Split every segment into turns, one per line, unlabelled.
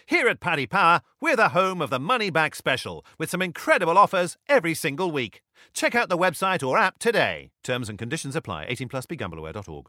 Here at Paddy Power, we're the home of the Money Back Special, with some incredible offers every single week. Check out the website or app today. Terms and conditions apply. 18 plus BeGambleAware.org.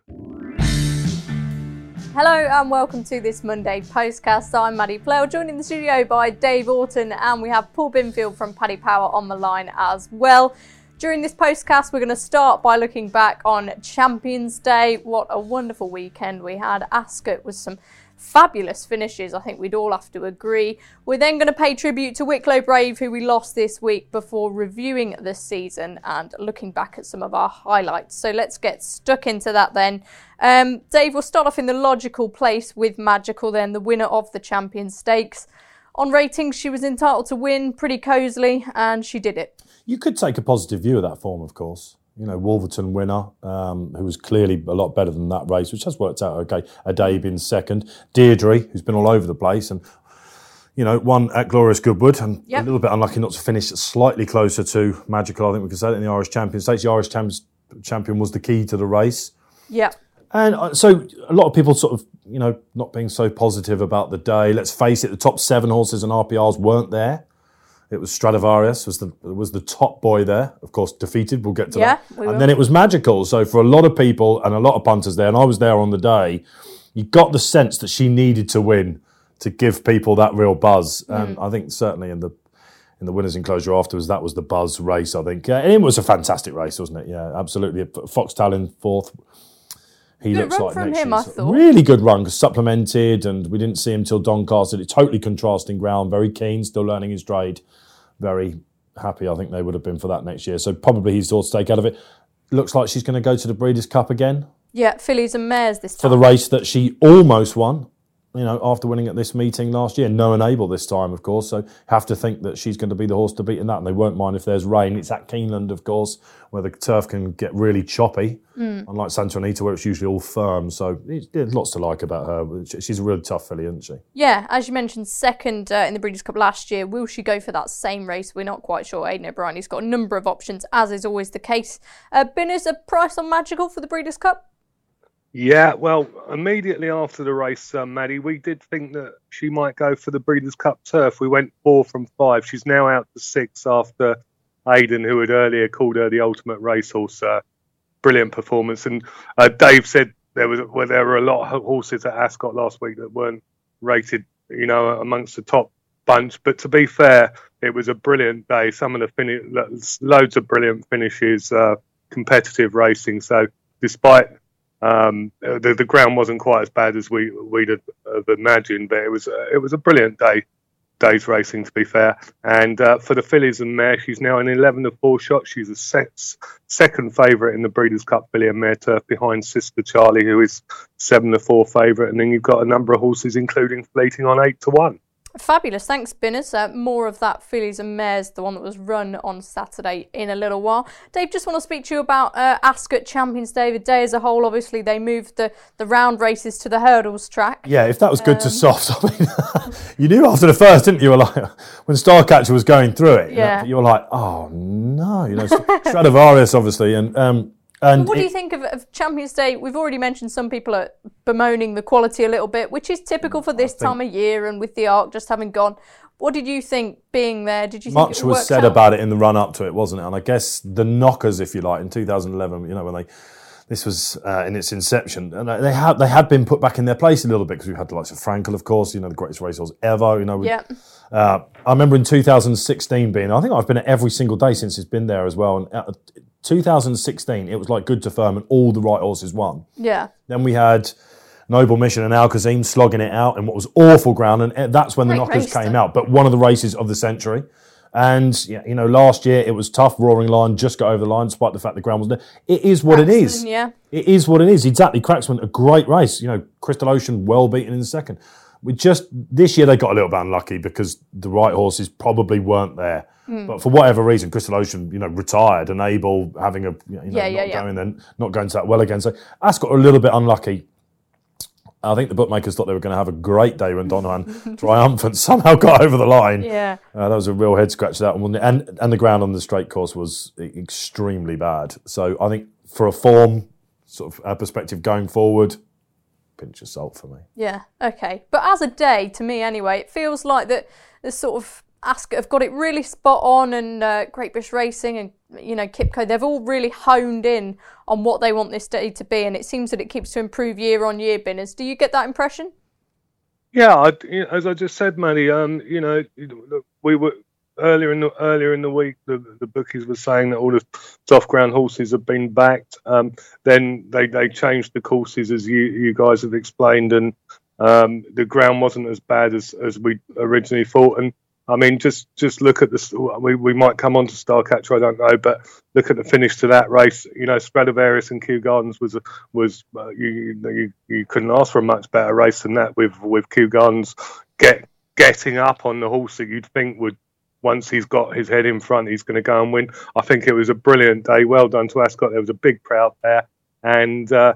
Hello and welcome to this Monday postcast. I'm Maddie Plell, joined in the studio by Dave Orton, and we have Paul Binfield from Paddy Power on the line as well. During this postcast, we're going to start by looking back on Champions Day. What a wonderful weekend we had. Ascot with some fabulous finishes, I think we'd all have to agree. We're then going to pay tribute to Wicklow Brave, who we lost this week, before reviewing the season and looking back at some of our highlights. So let's get stuck into that then. Dave, we'll start off in the logical place with Magical then, the winner of the Champions Stakes. On ratings, she was entitled to win pretty cosily, and she did it.
You could take a positive view of that form, of course. You know, Wolverton winner, who was clearly a lot better than that race, which has worked out okay. Adabe in second. Deirdre, who's been all over the place and, you know, won at Glorious Goodwood, and a little bit unlucky not to finish slightly closer to Magical, I think we could say that, in the Irish Champions Stakes. The Irish Champion was the key to the race.
Yeah.
And so a lot of people sort of, you know, not being so positive about the day. Let's face it, the top 7 horses and RPRs weren't there. It was Stradivarius was the top boy there, of course, defeated. We'll get to that. And then it was Magical. So for a lot of people and a lot of punters there, and I was there on the day, you got the sense that she needed to win to give people that real buzz. And I think certainly in the winners' enclosure afterwards, that was the buzz race, I think. And it was a fantastic race, wasn't it? Yeah, absolutely. Foxtel in fourth. He
good
looks
run
like
from
next
him, I
year's
thought.
Really good run, supplemented, and we didn't see him till Doncaster. It's totally contrasting ground, very keen, still learning his trade. Very happy, I think they would have been for that next year. So probably he's all to take out of it. Looks like she's going to go to the Breeders' Cup again.
Yeah, fillies and mares this time.
For the race that she almost won, you know, after winning at this meeting last year. No and able this time, of course. So have to think that she's going to be the horse to beat in that. And they won't mind if there's rain. It's at Keeneland, of course, where the turf can get really choppy. Unlike Santa Anita, where it's usually all firm. So there's lots to like about her. She's a really tough filly, isn't she? Yeah,
as you mentioned, second in the Breeders' Cup last year. Will she go for that same race? We're not quite sure. Aidan O'Brien, he's got a number of options, as is always the case. Binners, a price on Magical for the Breeders' Cup?
Yeah, well, immediately after the race, Maddie, we did think that she might go for the Breeders' Cup turf. We went 4 from 5. She's now out to 6 after Aidan, who had earlier called her the ultimate racehorse. Brilliant performance. And Dave said there were a lot of horses at Ascot last week that weren't rated, you know, amongst the top bunch. But to be fair, it was a brilliant day. Some of the loads of brilliant finishes, competitive racing. So despite the ground wasn't quite as bad as we'd have imagined, but it was a brilliant day's racing, to be fair. And for the fillies and mare, she's now in 11 of 4 shots. She's a second favourite in the Breeders' Cup filly and mare turf, behind Sister Charlie, who is 7 of 4 favourite. And then you've got a number of horses, including Fleeting, on 8 to 1.
Fabulous, thanks Binners. More of that fillies and mares, the one that was run on Saturday, in a little while. Dave, just want to speak to you about Ascot Champions Day, the day as a whole. Obviously they moved the round races to the hurdles track.
Yeah, if that was good to soft, I mean, you knew after the first, didn't you? You were like, when Starcatcher was going through it, you were like, oh no, you know, Stradivarius obviously, and
what do you think of Champions Day? We've already mentioned some people are bemoaning the quality a little bit, which is typical for this time of year, and with the Arc just having gone. What did you think being there? Did you think
much was said about it in the run up to it, wasn't it? And I guess the knockers, if you like, in 2011, you know, when this was in its inception, and they had been put back in their place a little bit, because we've had the likes of Frankel, of course, you know, the greatest racehorse ever, you know. I remember in 2016 I think I've been at every single day since it's been there as well. And 2016, it was like good to firm, and all the right horses won. Yeah. Then we had Noble Mission and Alcazim slogging it out in what was awful ground, and that's when the knockers came out. But one of the races of the century. And, you know, last year it was tough. Roaring Lion just got over the line, despite the fact the ground wasn't there. It is what it is. Yeah. It is what it is. Exactly. Cracksman, a great race. You know, Crystal Ocean, well beaten in the second. This year they got a little bit unlucky because the right horses probably weren't there. But for whatever reason, Crystal Ocean, you know, retired, and Abel having not going to that well again. So Ascot a little bit unlucky. I think the bookmakers thought they were going to have a great day when Donovan triumphant somehow got over the line. Yeah, that was a real head scratch, that one, and the ground on the straight course was extremely bad. So I think for a form sort of perspective going forward, pinch of salt for me.
Yeah, okay. But as a day, to me anyway, it feels like that the sort of Ascot have got it really spot on, and Great British Racing and, Kipco, they've all really honed in on what they want this day to be, and it seems that it keeps to improve year on year, Binners. Do you get that impression?
Yeah, as I just said, Maddie, we were earlier in the week, the bookies were saying that all the soft ground horses have been backed. Then they changed the courses, as you guys have explained, and the ground wasn't as bad as we originally thought. And I mean, just look at this. We might come on to Starcatcher, I don't know, but look at the finish to that race. Stradivarius and Kew Gardens was you couldn't ask for a much better race than that. With Kew Gardens getting up on the horse that you'd think would, once he's got his head in front, he's going to go and win. I think it was a brilliant day. Well done to Ascot. There was a big crowd there, and at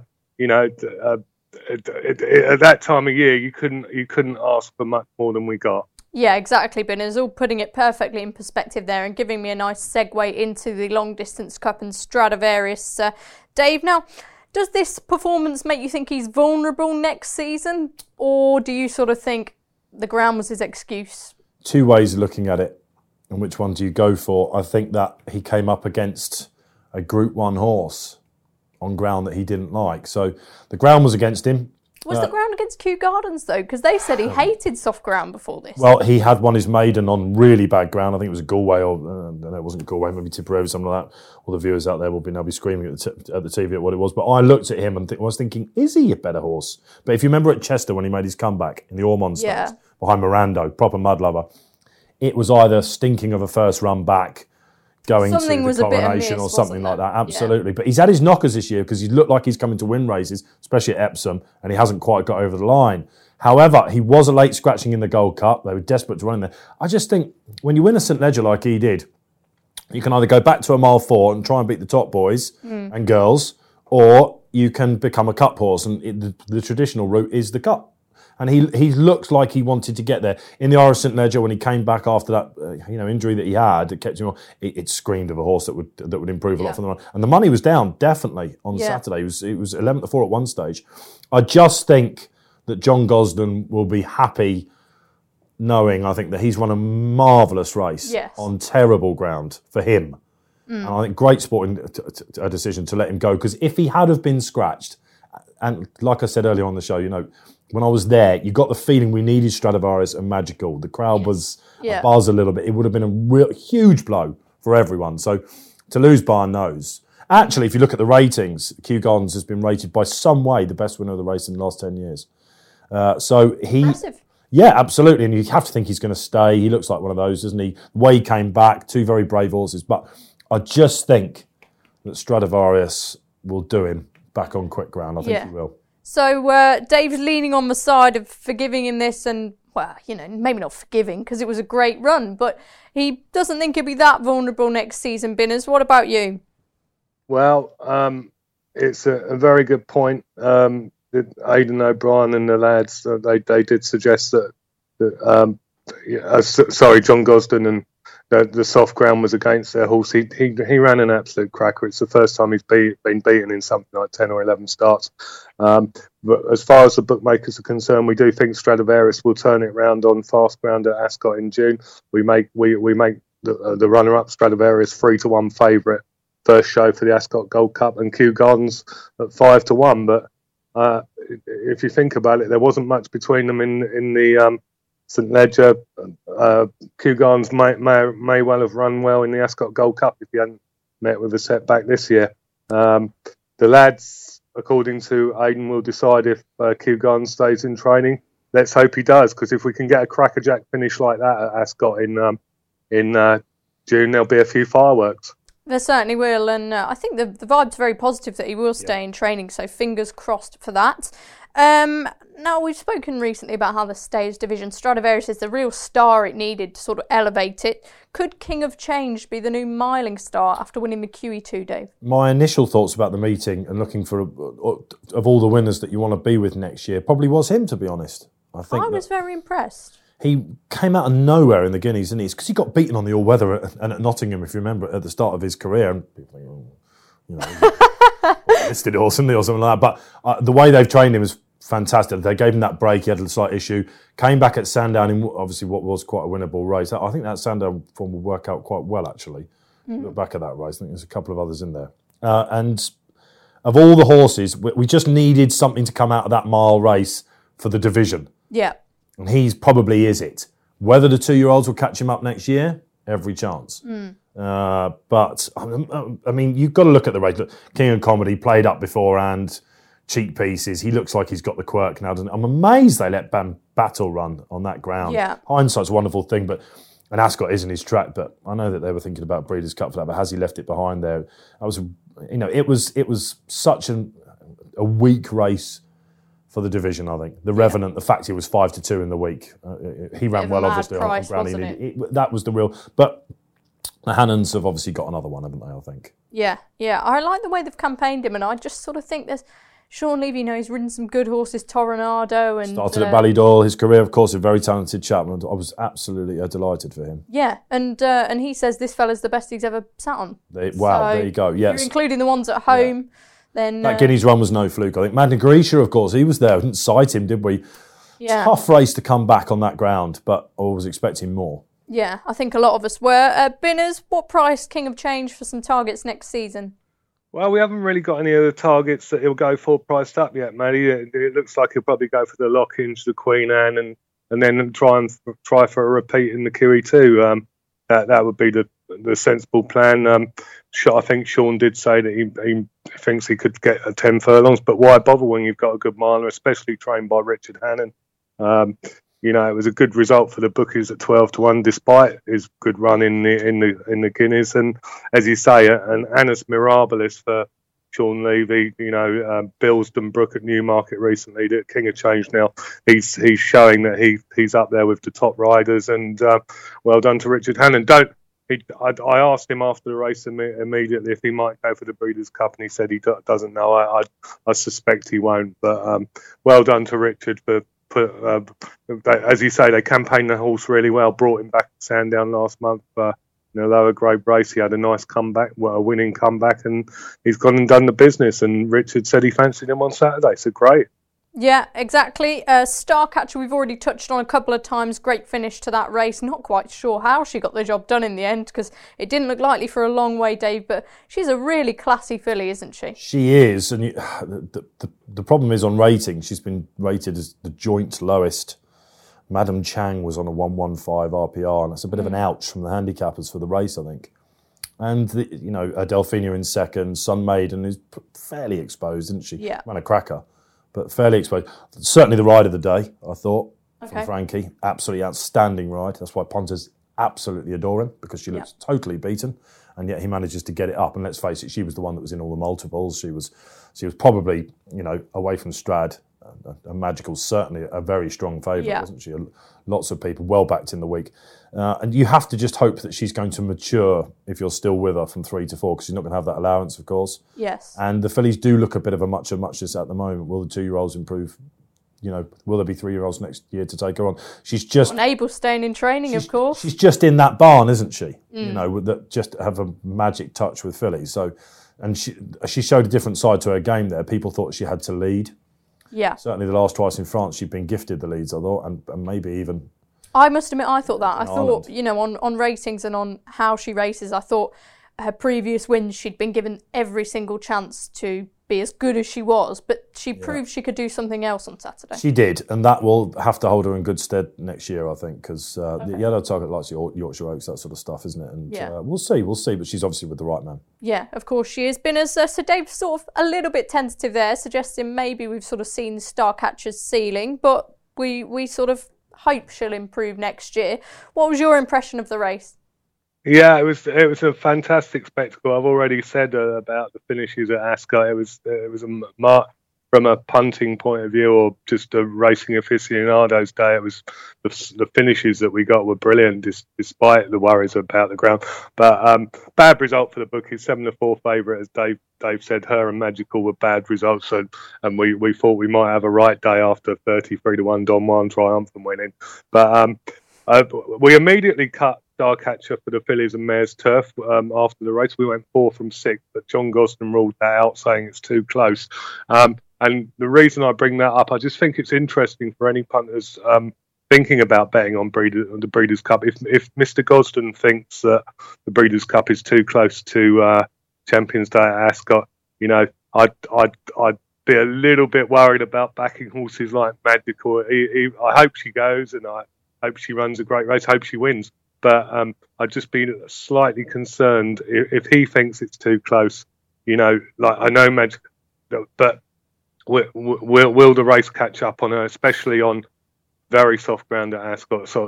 that time of year, you couldn't ask for much more than we got.
Yeah, exactly, Binners, all putting it perfectly in perspective there and giving me a nice segue into the Long Distance Cup and Stradivarius. Dave, now, does this performance make you think he's vulnerable next season, or do you sort of think the ground was his excuse?
Two ways of looking at it, and which one do you go for? I think that he came up against a Group 1 horse on ground that he didn't like. So the ground was against him.
Was the ground against Kew Gardens, though? Because they said he hated soft ground before this.
Well, he had won his maiden on really bad ground. I think it was a Galway, or no, it wasn't Galway, maybe Tipperary, something like that. All the viewers out there will now be screaming at the TV at what it was. But I looked at him and was thinking, is he a better horse? But if you remember at Chester when he made his comeback in the Ormond Stakes, behind Mirando, proper mud lover, it was either stinking of a first run back, going
something
to the Coronation or something like that. Absolutely. Yeah. But he's had his knockers this year because he looked like he's coming to win races, especially at Epsom, and he hasn't quite got over the line. However, he was a late scratching in the Gold Cup. They were desperate to run in there. I just think when you win a St. Leger like he did, you can either go back to a mile 4 and try and beat the top boys and girls, or you can become a cup horse. And the traditional route is the cup. And he looked like he wanted to get there. In the Irish St. Leger, when he came back after that injury that he had, it kept him on. It screamed of a horse that would improve a lot from the run. And the money was down, definitely, on Saturday. It was 11-4 at one stage. I just think that John Gosden will be happy knowing, I think, that he's run a marvellous race on terrible ground for him. And I think great sporting a decision to let him go, because if he had have been scratched, and like I said earlier on the show, when I was there, you got the feeling we needed Stradivarius and Magical. The crowd was buzz a little bit. It would have been a real huge blow for everyone. So to lose by a nose. Actually, if you look at the ratings, Kew Gardens has been rated by some way the best winner of the race in the last 10 years.
Massive.
Yeah, absolutely. And you have to think he's going to stay. He looks like one of those, doesn't he? The way he came back, 2 very brave horses. But I just think that Stradivarius will do him back on quick ground. I think he will.
So Dave's leaning on the side of forgiving in this, and, well, maybe not forgiving because it was a great run, but he doesn't think he'll be that vulnerable next season, Binners. What about you? Well,
it's a very good point. Aidan O'Brien and the lads, they did suggest that John Gosden and the soft ground was against their horse. He ran an absolute cracker. It's the first time he's been beaten in something like 10 or 11 starts. But as far as the bookmakers are concerned, we do think Stradivarius will turn it round on fast ground at Ascot in June. We make the runner-up Stradivarius 3-1 favourite, first show for the Ascot Gold Cup, and Kew Gardens at 5-1. But if you think about it, there wasn't much between them in the St. Leger. Kew Gardens may well have run well in the Ascot Gold Cup if he hadn't met with a setback this year. The lads, according to Aidan, will decide if Kew Gardens stays in training. Let's hope he does, because if we can get a crackerjack finish like that at Ascot in June, there'll be a few fireworks.
There certainly will, and I think the vibe's very positive that he will stay in training, so fingers crossed for that. Now, we've spoken recently about how the stage division, Stradivarius is the real star it needed to sort of elevate it. Could King of Change be the new miling star after winning the QE2, Dave? My initial thoughts about the meeting and looking for, of all the winners that you want to be with next year, probably was him, to be honest. I was very impressed. He came out of nowhere in the Guineas, didn't he? It's because he got beaten on the all-weather at Nottingham, if you remember, at the start of his career. And people think, listed horse, isn't he, or something like that. But the way they've trained him is
fantastic. They gave him that break. He had a slight issue. Came back at Sandown in obviously what was quite a winnable race. I think that Sandown form will work out quite well, actually. Look back at that race. I think there's a couple of others in there. And of all the horses, we just needed something to come out of that mile race for the division.
Yeah.
And he's probably is it. Whether the 2-year-olds will catch him up next year, every chance. But, I mean, you've got to look at the race. Look, King of Comedy played up beforehand, cheek pieces. He looks like he's got the quirk now. I'm amazed they let Battle run on that ground.
Yeah.
Hindsight's a wonderful thing, and Ascot isn't his track, but I know that they were thinking about Breeders' Cup for that, but has he left it behind there? It was such a weak race for the division, I think. The Revenant, the fact he was 5-2 in the week, he ran well, obviously,
price,
on ground. That was the real... But the Hannons have obviously got another one, haven't they, I think?
Yeah. I like the way they've campaigned him, and I just sort of think there's... Sean Levy, he's ridden some good horses, Toronado, and...
Started at Ballydoyle. His career, of course, a very talented chap. I was absolutely delighted for him.
Yeah, and he says this fella's the best he's ever sat on.
There you go, yes.
If you're including the ones at home, then...
That Guineas run was no fluke, I think. Magna Graecia, of course, he was there. We didn't cite him, did we?
Yeah.
Tough race to come back on that ground, but I was expecting more.
Yeah, I think a lot of us were. Binners, what price King of Change for some targets next season?
Well, we haven't really got any other targets that he'll go for priced up yet, Maddie. It looks like he'll probably go for the Lock-Inge, the Queen Anne, and then try for a repeat in the QE2. That would be the sensible plan. I think Sean did say that he thinks he could get 10 furlongs, but why bother when you've got a good miler, especially trained by Richard Hannon? It was a good result for the bookies at 12-1, despite his good run in the Guineas. And as you say, an Annus Mirabilis for Sean Levy. Bilston Brook at Newmarket recently, the King of Change now. He's showing that he's up there with the top riders. And well done to Richard Hannon. I asked him after the race immediately if he might go for the Breeders' Cup, and he said he doesn't know. I suspect he won't. But well done to Richard for. As you say, they campaigned the horse really well, brought him back to Sandown last month in a lower grade race. He had a nice comeback, a winning comeback, and he's gone and done the business. And Richard said he fancied him on Saturday, so great.
Yeah, exactly. Starcatcher, we've already touched on a couple of times. Great finish to that race. Not quite sure how she got the job done in the end, because it didn't look likely for a long way, Dave, but she's a really classy filly, isn't she?
She is, and the problem is on rating. She's been rated as the joint lowest. Madam Chang was on a 115 RPR, and that's a bit of an ouch from the handicappers for the race, I think. And, Delphina in second, Sun Maiden is fairly exposed, isn't she?
Yeah.
Ran a cracker. But fairly exposed. Certainly the ride of the day, I thought, from Frankie. Absolutely outstanding ride. That's why punters absolutely adore him, because she looks totally beaten, and yet he manages to get it up. And let's face it, she was the one that was in all the multiples. She was probably, away from Strad, a magical, certainly a very strong favourite, wasn't she? Lots of people well backed in the week. And you have to just hope that she's going to mature if you're still with her from 3 to 4, because she's not going to have that allowance, of course.
Yes.
And the fillies do look a bit of a muchness at the moment. Will the 2-year-olds improve? Will there be 3-year-olds next year to take her on? She's just...
Unable staying in training, of course.
She's just in that barn, isn't she? That just have a magic touch with fillies. So, and she showed a different side to her game there. People thought she had to lead.
Yeah.
Certainly the last twice in France, she'd been gifted the leads, I thought, and maybe even...
I must admit, I thought that. I thought, on ratings and on how she races, I thought her previous wins, she'd been given every single chance to be as good as she was, but she proved she could do something else on Saturday.
She did, and that will have to hold her in good stead next year, I think, because the yellow target likes Yorkshire Oaks, that sort of stuff, isn't it? And we'll see, but she's obviously with the right man. Yeah,
of course she is. Binners, so Dave's sort of a little bit tentative there, suggesting maybe we've sort of seen Starcatcher's ceiling, but we sort of hope she'll improve next year. What was your impression of the race?
Yeah, it was a fantastic spectacle. I've already said about the finishes at Ascot. It was from a punting point of view, or just a racing aficionado's day. It was the finishes that we got were brilliant, despite the worries about the ground. But bad result for the bookies. 7-4 favourite, as Dave said. Her and Magical were bad results, and we thought we might have a right day after 33-1 Don Juan triumphant winning. But we immediately cut Starcatcher for the fillies and mares turf after the race. We went 4 from 6, but John Gosden ruled that out, saying it's too close. And the reason I bring that up, I just think it's interesting for any punters thinking about betting on the Breeders' Cup. If Mr. Gosden thinks that the Breeders' Cup is too close to Champions Day at Ascot, I'd be a little bit worried about backing horses like Magical. I hope she goes, and I hope she runs a great race. I hope she wins. But I'd just be slightly concerned if he thinks it's too close. Like I know Magical, but will the race catch up on her, especially on very soft ground at Ascot? So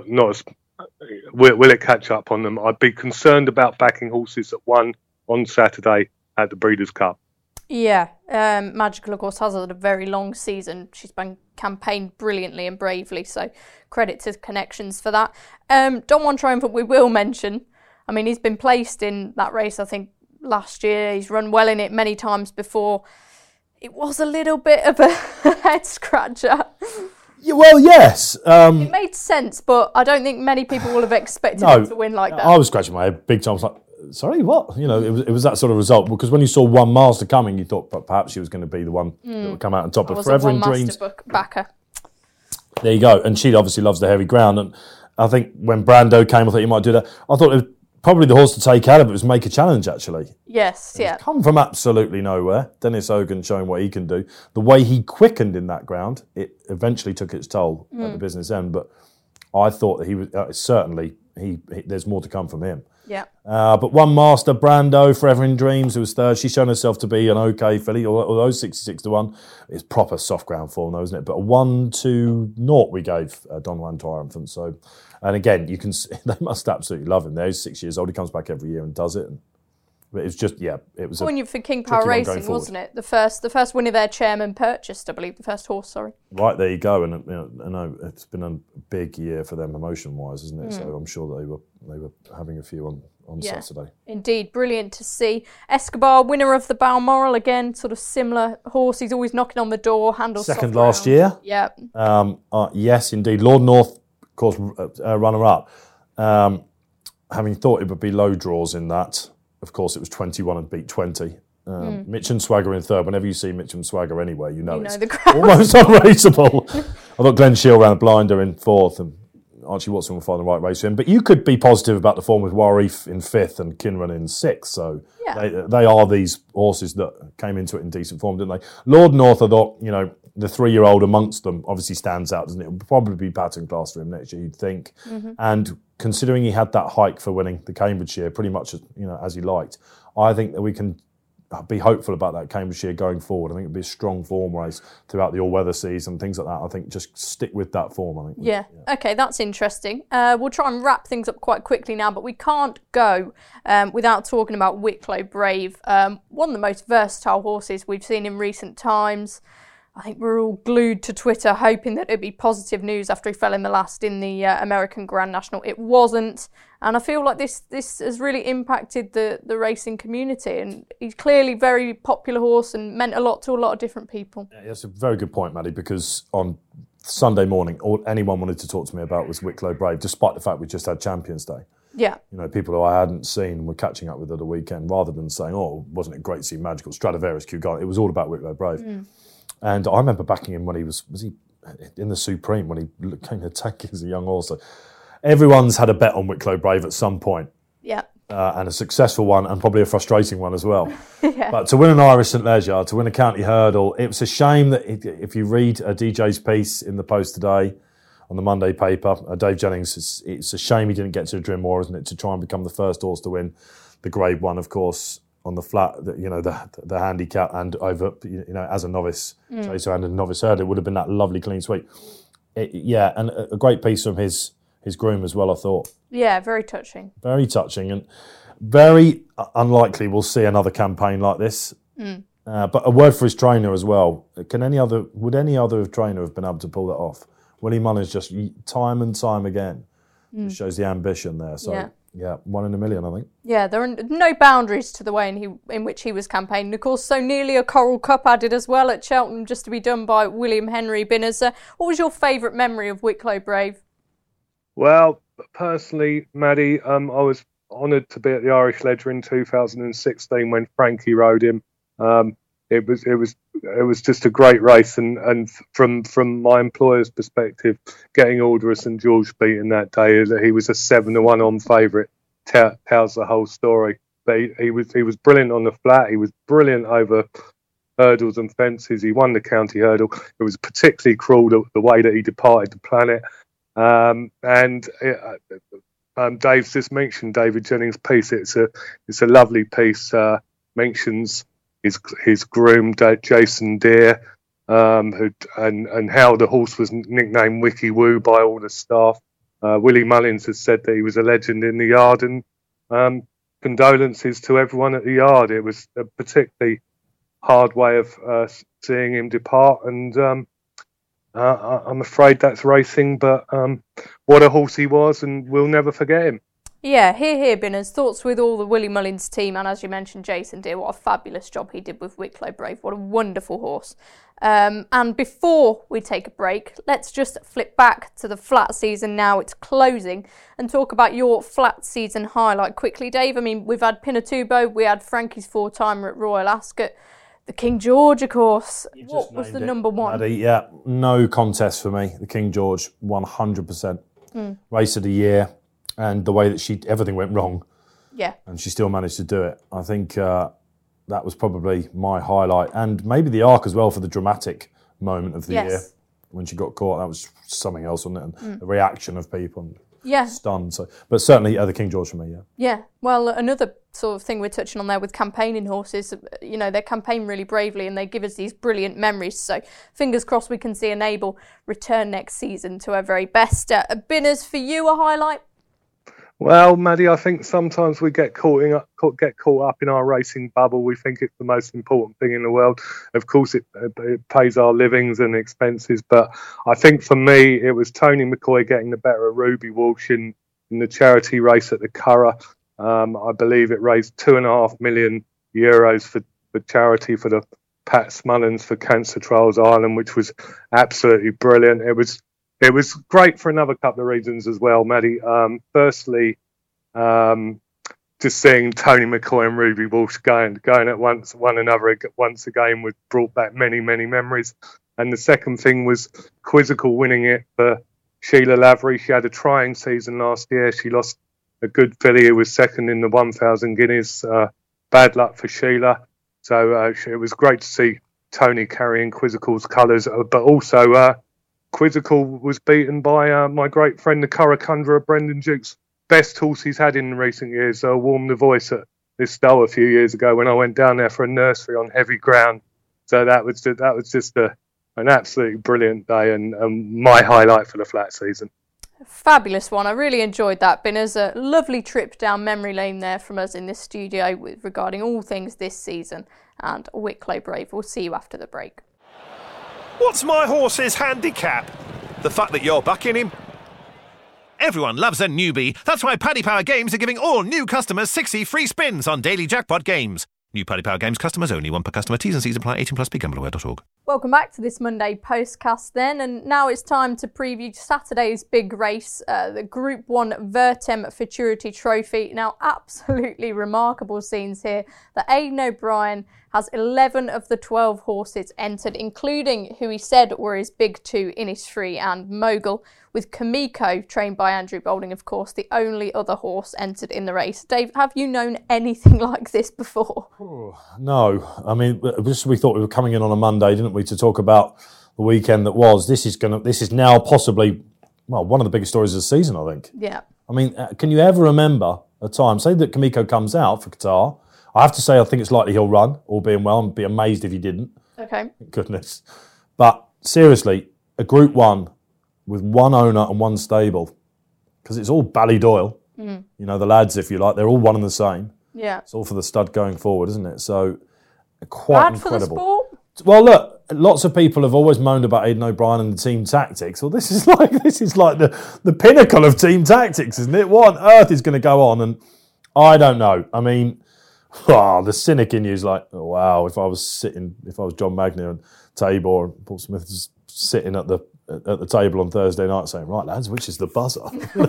will it catch up on them? I'd be concerned about backing horses that won on Saturday at the Breeders' Cup.
Yeah, Magical, of course, has had a very long season. She's been campaigned brilliantly and bravely, so credit to Connections for that. Don Juan Triumphant we will mention. I mean, he's been placed in that race, I think, last year. He's run well in it many times before. It was a little bit of a head-scratcher.
Yeah, well, yes.
It made sense, but I don't think many people will have expected him to win like that.
I was scratching my head big time. I was like, sorry, what? It was that sort of result, because when you saw One Master coming, you thought perhaps she was going to be the one that would come out on top. But Forever in Dreams,
backer.
There you go. And she obviously loves the heavy ground. And I think when Brando came, I thought he might do that. I thought it was probably the horse to take out of it was Make a Challenge, actually.
Yes, yeah.
Come from absolutely nowhere. Dennis Hogan showing what he can do. The way he quickened in that ground, it eventually took its toll at the business end. But I thought that he was certainly there's more to come from him.
Yeah.
But One Master, Brando, Forever in Dreams, who was third, she's shown herself to be an okay filly, although 66-1 is proper soft ground form, though, isn't it? But a 1-0 we gave Don Juan Triumphant. So, and again, you can see, they must absolutely love him. There, he's 6 years old. He comes back every year and does it. But it's just, it was
a for King Power Racing, wasn't it? The first winner their chairman purchased, I believe, the first horse. Sorry.
Right, there you go. And I know it's been a big year for them emotion-wise, isn't it? So I'm sure they were having a few on Saturday.
Indeed, brilliant to see. Escobar, winner of the Balmoral, again, sort of similar horse. He's always knocking on the door, handles
second last year.
Yeah.
Yes, indeed. Lord North, of course, runner-up. Having thought it would be low draws in that, of course, it was 21 and beat 20. Mitch and Swagger in third. Whenever you see Mitch and Swagger anywhere, you know it's almost unraceable. I thought Glenn Shield ran a blinder in fourth, and Archie Watson will find the right race for him. But you could be positive about the form with Warif in fifth and Kinran in sixth. So they are these horses that came into it in decent form, didn't they? Lord North, I thought, the 3-year-old amongst them obviously stands out, doesn't it? It will probably be pattern class for him next year, you'd think. And considering he had that hike for winning the Cambridgeshire pretty much as he liked, I think that we can be hopeful about that Cambridgeshire going forward. I think it'll be a strong form race throughout the all-weather season, things like that. I think just stick with that form, I think.
Yeah. Okay, that's interesting. We'll try and wrap things up quite quickly now, but we can't go without talking about Wicklow Brave, one of the most versatile horses we've seen in recent times. I think we're all glued to Twitter hoping that it'd be positive news after he fell in the last in the American Grand National. It wasn't. And I feel like this has really impacted the racing community. And he's clearly a very popular horse and meant a lot to a lot of different people.
Yeah, that's a very good point, Maddie, because on Sunday morning, all anyone wanted to talk to me about was Wicklow Brave, despite the fact we just had Champions Day.
Yeah.
People who I hadn't seen were catching up with at the weekend, rather than saying, wasn't it great to see Magical, Stradivarius, Kew Gardner. It was all about Wicklow Brave. And I remember backing him when he was he in the Supreme, when he came to take as a young horse. So everyone's had a bet on Wicklow Brave at some point.
Yeah.
And a successful one, and probably a frustrating one as well.
Yeah.
But to win an Irish St Leger, to win a county hurdle, it was a shame that if you read DJ's piece in the Post today, on the Monday paper, Dave Jennings, it's a shame he didn't get to Drymore, isn't it, to try and become the first horse to win the Grade 1, of course, on the flat, the handicap, and over, as a novice chaser and a novice hurdler, it would have been that lovely clean sweep. And a great piece from his groom as well, I thought.
Yeah, very touching.
Very touching, and very unlikely we'll see another campaign like this. But a word for his trainer as well. Would any other trainer have been able to pull that off? Willie Mullins just time and time again just shows the ambition there. So yeah, 1 in a million, I think. Yeah,
there are no boundaries to the way in which he was campaigning. Of course, so nearly a Coral Cup added as well at Cheltenham, just to be done by William Henry Binners. What was your favourite memory of Wicklow Brave?
Well, personally, Maddie, I was honoured to be at the Irish Ledger in 2016 when Frankie rode him. it was just a great race, and from my employer's perspective, getting Order of St George beaten that day, that he was a 7-1 on favourite, tells the whole story. But he was brilliant on the flat. He was brilliant over hurdles and fences. He won the county hurdle. It was particularly cruel the way that he departed the planet. Dave's just mentioned David Jennings' piece. It's a lovely piece. Mentions his groom, Jason Deere, and how the horse was nicknamed Wiki Woo by all the staff. Willie Mullins has said that he was a legend in the yard, and condolences to everyone at the yard. It was a particularly hard way of seeing him depart, and I'm afraid that's racing, but what a horse he was, and we'll never forget him.
Yeah, here, Binners. Thoughts with all the Willie Mullins team, and as you mentioned, Jason Deere. What a fabulous job he did with Wicklow Brave. What a wonderful horse. And before we take a break, let's just flip back to the flat season now. It's closing, and talk about your flat season highlight quickly, Dave. I mean, we've had Pinatubo, we had Frankie's 4-timer at Royal Ascot. The King George, of course. What was the number one?
Maddie, yeah, no contest for me. The King George, 100%. Race of the year. And the way that everything went wrong.
Yeah. And
she still managed to do it. I think that was probably my highlight. And maybe the arc as well for the dramatic moment of the year when she got caught. That was something else, wasn't it? And the reaction of people. Stunned. So, but certainly the King George for me,
Yeah. Well, another sort of thing we're touching on there with campaigning horses, they campaign really bravely and they give us these brilliant memories. So fingers crossed we can see Enable return next season to her very best. Binners, for you, a highlight?
Well, Maddie, I think sometimes we get caught up in our racing bubble. We think it's the most important thing in the world. Of course, it pays our livings and expenses. But I think for me, it was Tony McCoy getting the better of Ruby Walsh in the charity race at the Curragh. I believe it raised €2.5 million for charity for the Pat Smullins for Cancer Trials Ireland, which was absolutely brilliant. It was great for another couple of reasons as well, Maddie. Firstly, just seeing Tony McCoy and Ruby Walsh going at one another once again brought back many, many memories. And the second thing was Quizzical winning it for Sheila Lavery. She had a trying season last year. She lost a good filly who was second in the 1,000 guineas. Bad luck for Sheila. So it was great to see Tony carrying Quizzical's colours, but also Quizzical was beaten by my great friend, the Curragh Conjurer, Brendan Dukes. Best horse he's had in recent years. So I warmed the voice at this Stowe a few years ago when I went down there for a nursery on heavy ground. So that was just an absolutely brilliant day and my highlight for the flat season.
Fabulous one. I really enjoyed that. Been as a lovely trip down memory lane there from us in this studio regarding all things this season and Wicklow Brave. We'll see you after the break.
What's my horse's handicap? The fact that you're backing him? Everyone loves a newbie. That's why Paddy Power Games are giving all new customers 60 free spins on daily jackpot games. New Paddy Power Games customers only, one per customer. T's and C's apply. 18+. BeGambleAware.org.
Welcome back to this Monday postcast then, and now it's time to preview Saturday's big race, the Group 1 Vertem Futurity Trophy. Now, absolutely remarkable scenes here. That Aidan O'Brien has 11 of the 12 horses entered, including who he said were his big two, Innisfree and Mogul, with Kamiko, trained by Andrew Boulding, of course, the only other horse entered in the race. Dave, have you known anything like this before?
No. I mean, we thought we were coming in on a Monday, didn't we, to talk about the weekend that was. This is now possibly, one of the biggest stories of the season, I think.
Yeah.
I mean, can you ever remember a time, say that Kamiko comes out for Qatar, I have to say I think it's likely he'll run, all being well, and be amazed if he didn't.
Okay.
Thank goodness. But seriously, a Group 1 with one owner and one stable, because it's all Ballydoyle, the lads, if you like, they're all one and the same.
Yeah.
It's all for the stud going forward, isn't it? So, quite incredible.
For the sport?
Well, look, lots of people have always moaned about Aidan O'Brien and the team tactics. Well, this is like the pinnacle of team tactics, isn't it? What on earth is going to go on? And I don't know. I mean, the cynic in you is like, oh, wow, if I was John Magnier and Tabor and Paul Smith was sitting at the table on Thursday night saying, right, lads, which is the buzzer?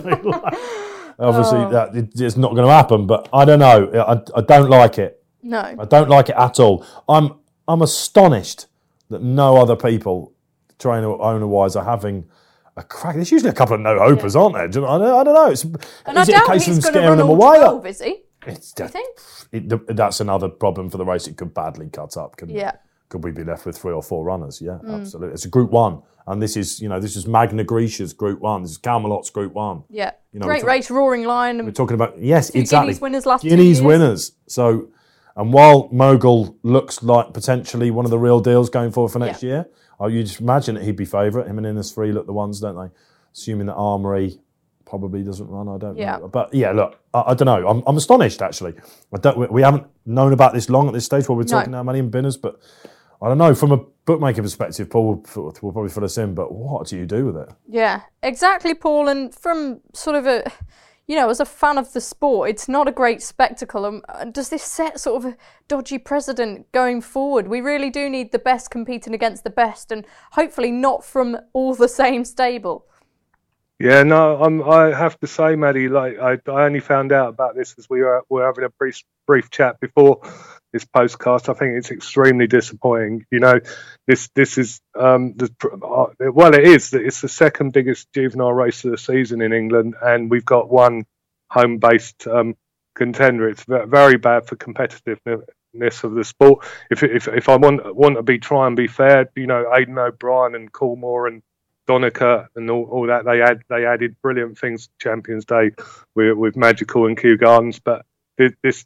Obviously, it's not going to happen, but I don't know. I don't like it.
No.
I don't like it at all. I'm I'm astonished that no other people, trainer owner-wise, are having a crack. There's usually a couple of no-hopers, aren't there? I don't know. Is it a case of them scaring them away?
12, is he? Do you think?
That's another problem for the race. It could badly cut up, couldn't it?
Yeah.
Could we be left with 3 or 4 runners? Yeah, absolutely. It's a Group 1. And this is Magna Grecia's Group 1. This is Camelot's Group 1.
Yeah. Great race, Roaring Lion.
We're talking about, yes,
two
exactly.
Guineas winners last 2
Guineas
years.
winners. So, and while Mogul looks like potentially one of the real deals going forward for next year, you just imagine that he'd be favourite. Him and Innisfree look the ones, don't they? Assuming that Armory probably doesn't run, I don't know. But yeah, look, I don't know. I'm astonished, actually. We haven't known about this long at this stage while we're talking now, Maddie and Binners, but I don't know. From a bookmaker perspective, Paul will probably fill us in, but what do you do with it?
Yeah, exactly, Paul. And from sort of a, as a fan of the sport, it's not a great spectacle. And does this set sort of a dodgy precedent going forward? We really do need the best competing against the best, and hopefully not from all the same stable.
Yeah, no, I have to say, Maddie, I only found out about this as we were having a brief chat before this postcast. I think it's extremely disappointing. This is it is. It's the second biggest juvenile race of the season in England, and we've got one home-based contender. It's very bad for competitiveness of the sport. If I want to try and be fair, Aidan O'Brien and Coolmore and Donica and all that, they added brilliant things to Champions Day with Magical and Kew Gardens, but this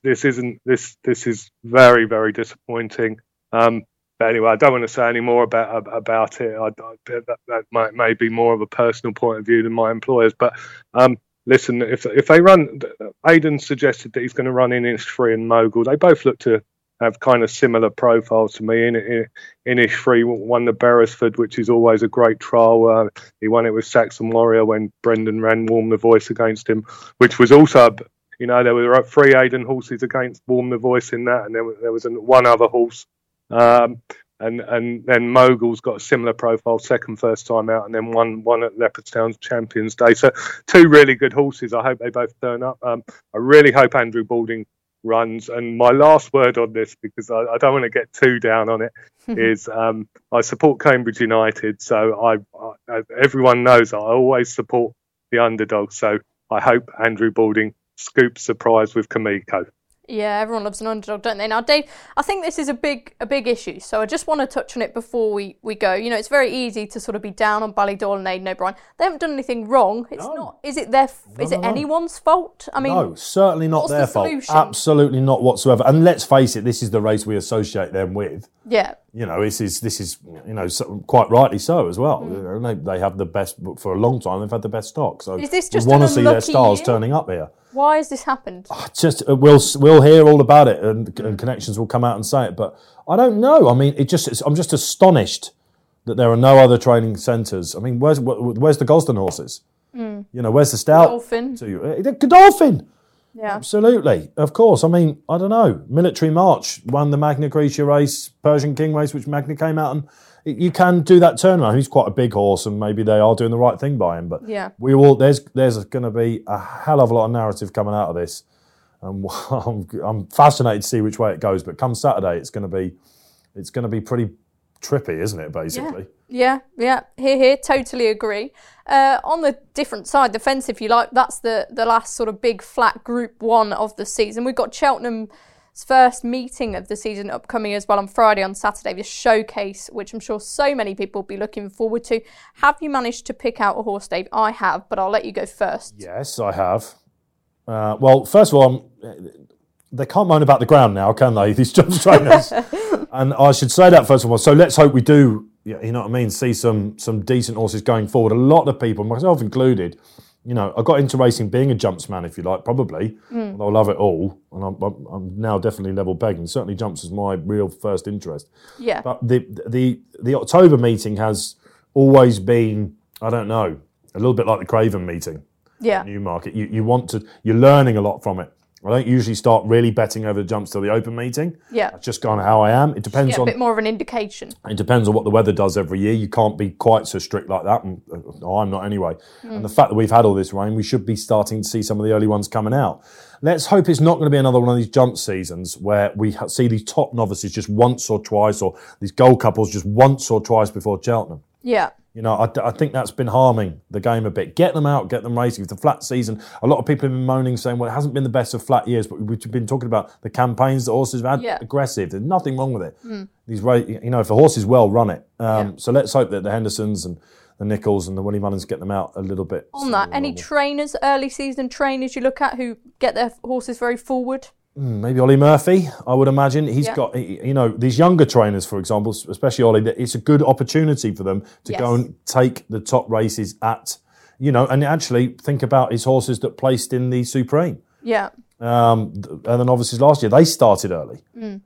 is very, very disappointing. But anyway, I don't want to say any more about it. That may be more of a personal point of view than my employer's. But listen, if they run, Aidan suggested that he's going to run Innisfree and Mogul. They both look to have kind of similar profiles to me. Innisfree won the Beresford, which is always a great trial. He won it with Saxon Warrior when Brendan ran Warm the Voice against him, which was also, there were 3 Aidan horses against Warm the Voice in that, and there was one other horse. And then Mogul's got a similar profile, second first time out, and then one at Leopardstown Champions Day. So 2 really good horses. I hope they both turn up. I really hope Andrew Balding runs. And my last word on this, because I don't want to get too down on it, is I support Cambridge United. So everyone knows I always support the underdog. So I hope Andrew Balding scoops surprise with Kamiko.
Yeah, everyone loves an underdog, don't they? Now, Dave, I think this is a big issue, so I just want to touch on it before we go. It's very easy to sort of be down on Ballydoyle and Aidan O'Brien. They haven't done anything wrong. It's not. Is it anyone's fault? I mean,
no, certainly not their fault. Absolutely not whatsoever. And let's face it, this is the race we associate them with.
Yeah.
This is quite rightly so as well. They have the best for a long time. They've had the best stock. So
is this just
we want to see their stars turning up here.
Why has this happened?
We'll hear all about it, and connections will come out and say it. But I don't know. I mean, I'm just astonished that there are no other training centres. I mean, where's the Gosden horses? Where's the Stout? Godolphin.
Yeah,
absolutely, of course. I mean, I don't know. Military March won the Magna Grecia race, Persian King race, which Magna came out, and you can do that turnaround. He's quite a big horse, and maybe they are doing the right thing by him. But there's going to be a hell of a lot of narrative coming out of this, and I'm fascinated to see which way it goes. But come Saturday, it's going to be pretty trippy, isn't it? Basically.
Yeah. Here, totally agree. On the different side, the fence, if you like, that's the last sort of big flat Group 1 of the season. We've got Cheltenham's first meeting of the season upcoming as well on Friday, on Saturday, the Showcase, which I'm sure so many people will be looking forward to. Have you managed to pick out a horse, Dave? I have, but I'll let you go first.
Yes, I have. Well, first of all, they can't moan about the ground now, can they, these jump trainers? And I should say that first of all. So let's hope we do, you know what I mean, see some decent horses going forward. A lot of people, myself included, I got into racing being a jumpsman, if you like, probably. Although I love it all, and I'm now definitely level pegging. Certainly jumps is my real first interest.
Yeah.
But the October meeting has always been, I don't know, a little bit like the Craven meeting.
Yeah.
Newmarket. You're learning a lot from it. I don't usually start really betting over the jumps till the open meeting.
Yeah.
That's just kind of how I am. It depends on
a bit more of an indication.
It depends on what the weather does every year. You can't be quite so strict like that. And, I'm not anyway. And the fact that we've had all this rain, we should be starting to see some of the early ones coming out. Let's hope it's not going to be another one of these jump seasons where we see these top novices just once or twice, or these gold couples just once or twice before Cheltenham.
Yeah.
You know, I think that's been harming the game a bit. Get them out, get them racing. It's a flat season. A lot of people have been moaning, saying, well, it hasn't been the best of flat years, but we've been talking about the campaigns that horses have had, aggressive. There's nothing wrong with it. These, you know, if a horse is well, run it. So let's hope that the Hendersons and the Nichols and the Willie Mullins get them out a little bit.
On that, any trainers, early season trainers you look at who get their horses very forward?
Maybe Ollie Murphy, I would imagine. He's got, you know, these younger trainers, for example, especially Ollie, it's a good opportunity for them to go and take the top races at, you know, and actually think about his horses that placed in the Supreme.
Yeah.
And then obviously last year they started early,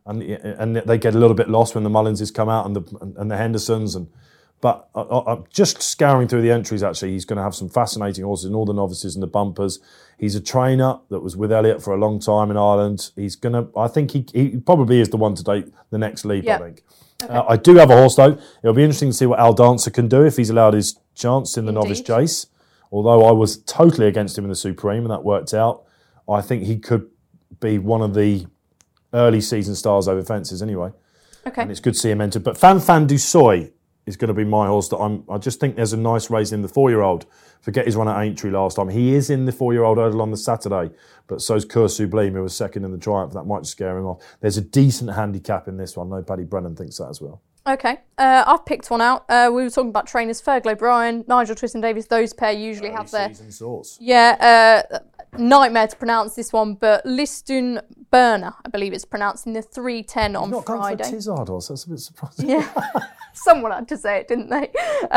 and they get a little bit lost when the Mullinses come out and the Hendersons But I'm just scouring through the entries, actually. He's going to have some fascinating horses in all the novices and the bumpers. He's a trainer that was with Elliott for a long time in Ireland. I think he probably is the one to take the next leap, I think. Okay. I do have a horse, though. It'll be interesting to see what Al Dancer can do if he's allowed his chance in the novice chase. Although I was totally against him in the Supreme, and that worked out. I think he could be one of the early season stars over fences anyway.
Okay.
And it's good to see him entered. But Fan du Soi is going to be my horse that I just think there's a nice race in the 4-year-old. Forget his run at Aintree last time. He is in the 4-year-old hurdle on the Saturday, but so's Coeur Sublime, who was second in the Triumph. That might scare him off. There's a decent handicap in this one. I know Paddy Brennan thinks that as well.
Okay, I've picked one out. We were talking about trainers, Fergal O'Brien, Nigel Twiston-Davies. Those pair usually have their
sorts.
Nightmare to pronounce this one, but Listun Burner, I believe it's pronounced, in the 3:10 on
Not
Friday.
Gone for Tizard horse. That's a bit surprising.
Yeah, someone had to say it, didn't they?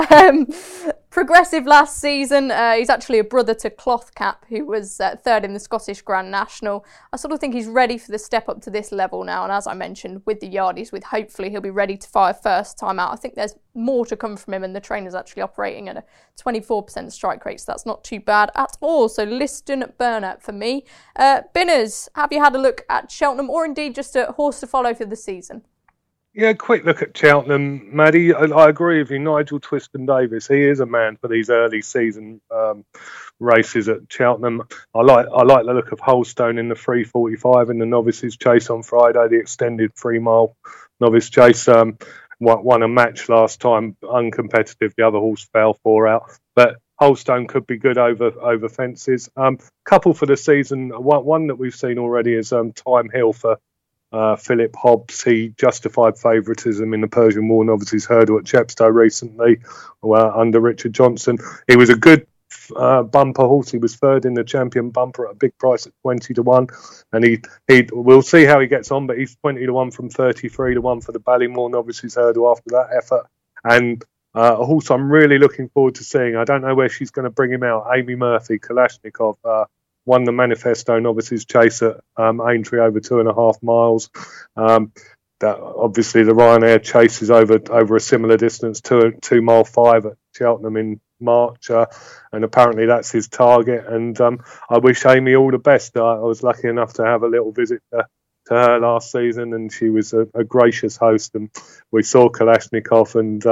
Progressive last season. He's actually a brother to Clothcap, who was third in the Scottish Grand National. I sort of think he's ready for the step up to this level now, and as I mentioned, with the Yardies, with hopefully he'll be ready to fire first time out. I think there's more to come from him, and the trainer's actually operating at a 24% strike rate, so that's not too bad at all. So Liston Burner for me. Binners, have you had a look at Cheltenham, or indeed just a horse to follow for the season?
Yeah, quick look at Cheltenham, Maddie. I agree with you. Nigel Twiston-Davies, he is a man for these early season races at Cheltenham. I like the look of Holstone in the 3:45 in the novices chase on Friday, the extended 3-mile novice chase. Won a match last time, uncompetitive. The other horse fell 4 out, but Holstone could be good over fences. Couple for the season. One that we've seen already is Time Hill for Philip Hobbs. He justified favouritism in the Persian War novices hurdle at Chepstow recently under Richard Johnson. He was a good bumper horse. He was third in the champion bumper at a big price at 20-1, and he we'll see how he gets on, but he's 20-1 from 33-1 for the Ballymore novices hurdle after that effort. And a horse I'm really looking forward to seeing. I don't know where she's going to bring him out. Amy Murphy, Kalashnikov, won the Manifesto novices chase at Aintree over 2.5 miles. That obviously the Ryanair chase is over a similar distance, 2 mile 5 at Cheltenham in March, and apparently that's his target. And I wish Amy all the best. I was lucky enough to have a little visit to her last season, and she was a gracious host. And we saw Kalashnikov, and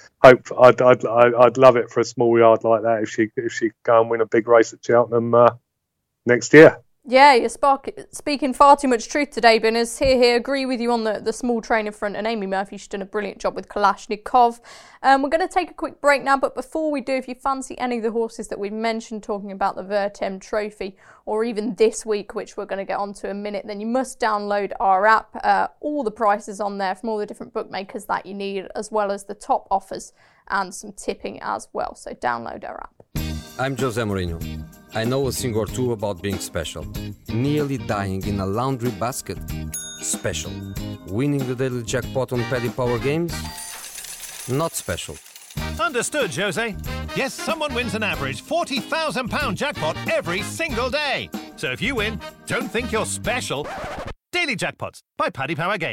I'd love it for a small yard like that if she could go and win a big race at Cheltenham next year.
Yeah, you're speaking far too much truth today, Binners. Here, agree with you on the small trainer front, and Amy Murphy, she's done a brilliant job with Kalashnikov. We're going to take a quick break now, but before we do, if you fancy any of the horses that we've mentioned, talking about the Vertem Trophy, or even this week, which we're going to get onto in a minute, then you must download our app. All the prices on there from all the different bookmakers that you need, as well as the top offers and some tipping as well. So download our app.
I'm Jose Mourinho. I know a thing or two about being special. Nearly dying in a laundry basket. Special. Winning the daily jackpot on Paddy Power Games? Not special.
Understood, Jose. Yes, someone wins an average £40,000 jackpot every single day. So if you win, don't think you're special. Daily Jackpots by Paddy Power Games.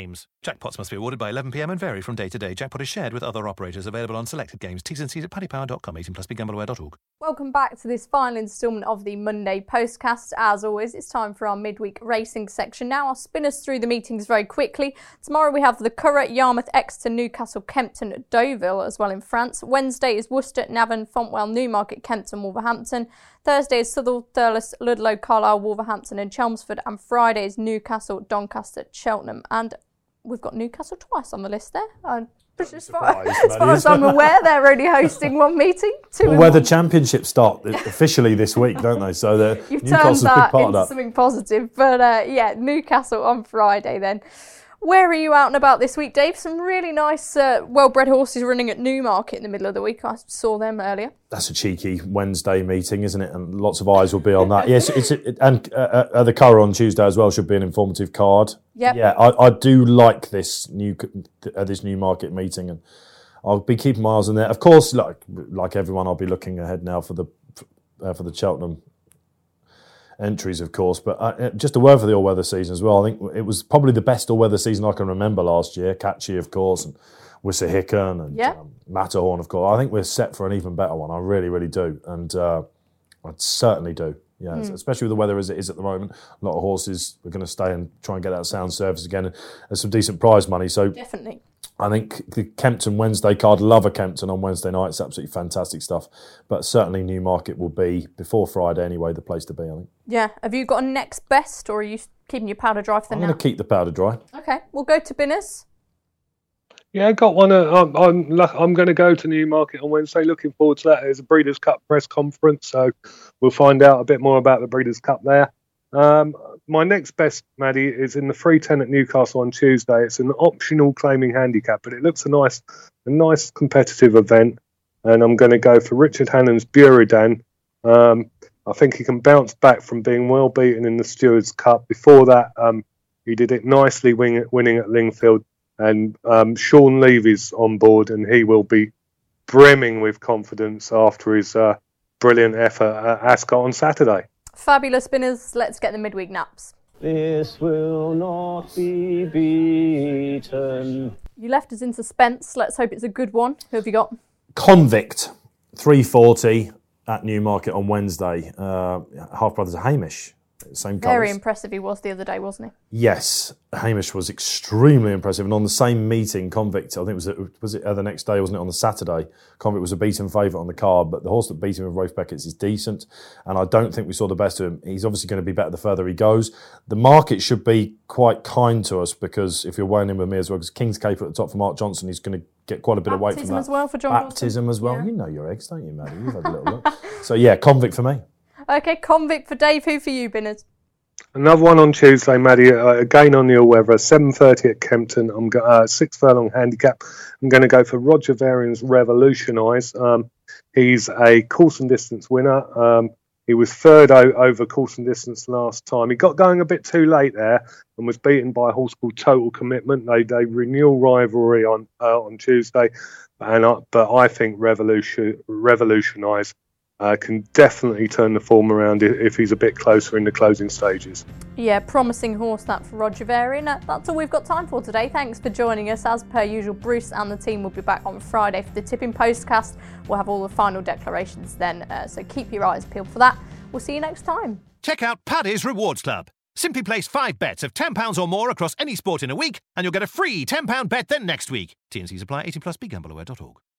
Jackpots must be awarded by 11 p.m. and vary from day to day. Jackpot is shared with other operators. Available on selected games. T's and C's at paddypower.com. 18 plus BigGambleAware.org.
Welcome back to this final instalment of the Monday Postcast. As always, it's time for our midweek racing section. Now I'll spin us through the meetings very quickly. Tomorrow we have the Curragh, Yarmouth, Exeter, Newcastle, Kempton, Deauville as well in France. Wednesday is Worcester, Navan, Fontwell, Newmarket, Kempton, Wolverhampton. Thursday is Southall, Thurles, Ludlow, Carlisle, Wolverhampton and Chelmsford. And Friday is Newcastle, Doncaster, Cheltenham. And we've got Newcastle twice on the list there. As far as I'm aware, they're only hosting one meeting.
Where the championships start officially this week, don't they? So
you've
Newcastle's
turned that
big part
into
of that.
something positive. But Newcastle on Friday then. Where are you out and about this week, Dave? Some really nice, well-bred horses running at Newmarket in the middle of the week. I saw them earlier.
That's a cheeky Wednesday meeting, isn't it? And lots of eyes will be on that. Yes, and the Curragh on Tuesday as well should be an informative card.
Yep.
Yeah, I do like this Newmarket meeting, and I'll be keeping my eyes on there. Of course, like everyone, I'll be looking ahead now for the Cheltenham entries, of course, but just a word for the all-weather season as well. I think it was probably the best all-weather season I can remember last year. Catchy, of course, and Wissahickon and Matterhorn, of course. I think we're set for an even better one. I really, really do, and I certainly do. Yeah, especially with the weather as it is at the moment. A lot of horses are going to stay and try and get that sound service again. And there's some decent prize money. So
definitely.
I think the Kempton Wednesday card, love a Kempton on Wednesday night. It's absolutely fantastic stuff. But certainly Newmarket will be, before Friday anyway, the place to be, I think.
Yeah. Have you got a next best, or are you keeping your powder dry for the
I'm
now?
going to keep the powder dry.
Okay, we'll go to Binners.
Yeah, I got one. I'm going to go to Newmarket on Wednesday. Looking forward to that. There's a Breeders' Cup press conference, so we'll find out a bit more about the Breeders' Cup there. My next best, Maddie, is in the 310 at Newcastle on Tuesday. It's an optional claiming handicap, but it looks a nice competitive event. And I'm going to go for Richard Hannon's Buridan. I think he can bounce back from being well beaten in the Stewards' Cup. Before that, he did it nicely, winning at Lingfield. And Sean Levy's on board, and he will be brimming with confidence after his brilliant effort at Ascot on Saturday.
Fabulous Binners. Let's get the midweek naps.
This will not be beaten.
You left us in suspense. Let's hope it's a good one. Who have you got?
Convict, 340 at Newmarket on Wednesday. Half brothers of Hamish. Same colours.
Very impressive he was the other day, wasn't he?
Yes, Hamish was extremely impressive. And on the same meeting, Convict, I think was it the next day, wasn't it, on the Saturday? Convict was a beaten favourite on the card, but the horse that beat him with Rafe Beckett's is decent. And I don't think we saw the best of him. He's obviously going to be better the further he goes. The market should be quite kind to us, because if you're weighing in with me as well, because King's Caper at the top for Mark Johnson, he's going to get quite a bit of weight from that.
Baptism as well for John
Baptism
Johnson.
as well.
Yeah.
You know your eggs, don't you, Maddie? You've had a little look. So yeah, Convict for me.
Okay, Convict for Dave. Who for you, Binners?
Another one on Tuesday, Maddie. Again on the all-weather, 7:30 at Kempton. I'm 6 furlong handicap. I'm going to go for Roger Varian's Revolutionise. He's a course and distance winner. He was third over course and distance last time. He got going a bit too late there and was beaten by a horse called Total Commitment. They renew rivalry on Tuesday, but I think Revolutionise can definitely turn the form around if he's a bit closer in the closing stages.
Yeah, promising horse that for Roger Varian. That's all we've got time for today. Thanks for joining us. As per usual, Bruce and the team will be back on Friday for the Tipping Postcast. We'll have all the final declarations then, so keep your eyes peeled for that. We'll see you next time.
Check out Paddy's Rewards Club. Simply place 5 bets of £10 or more across any sport in a week, and you'll get a free £10 bet the next week. T&Cs apply. 18 plus BigGambleAware.org.